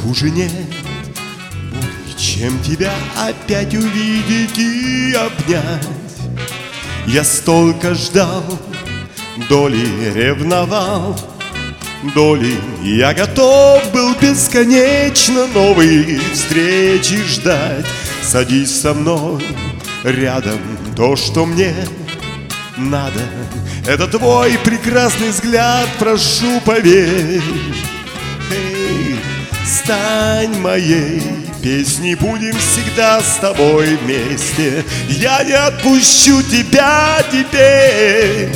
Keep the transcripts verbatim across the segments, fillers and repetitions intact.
хуже нет, более чем тебя опять увидеть и обнять. Я столько ждал, доли ревновал, доли я готов был бесконечно новые встречи ждать. Садись со мной рядом, то, что мне надо, это твой прекрасный взгляд, прошу, поверь. Эй, стань моей песней, будем всегда с тобой вместе. Я не отпущу тебя теперь.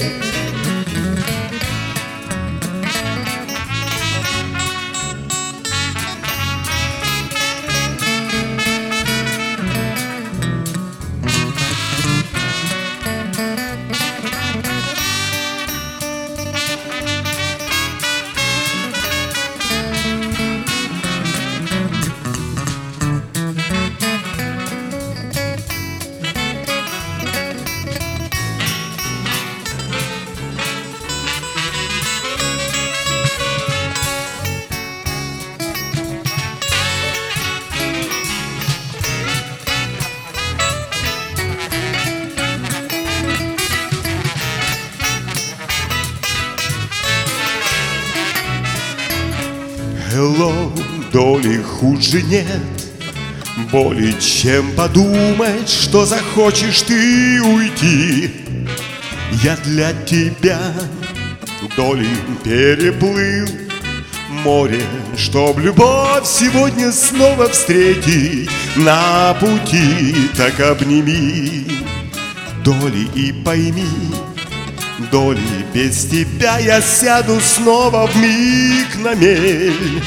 Hello, доли хуже нет, более чем подумать, что захочешь ты уйти. Я для тебя доли переплыл море, чтоб любовь сегодня снова встретить на пути. Так обними доли и пойми, доли, без тебя я сяду снова вмиг на мель.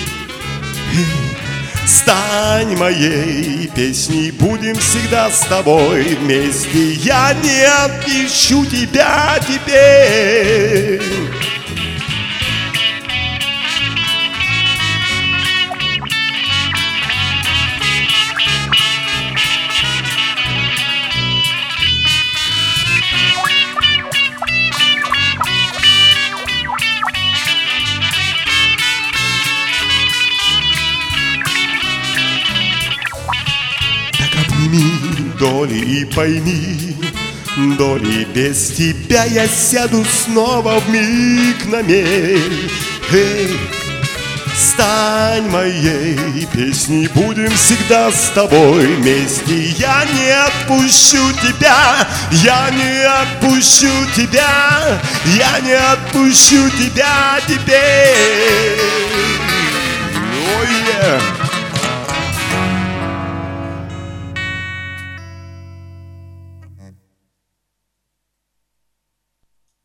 Стань моей песней, будем всегда с тобой вместе. Я не отпущу тебя теперь. Доли, и пойми, доли, без тебя я сяду снова вмиг на мель. Эй, стань моей песней, будем всегда с тобой вместе. Я не отпущу тебя, я не отпущу тебя, я не отпущу тебя теперь. Oh, yeah.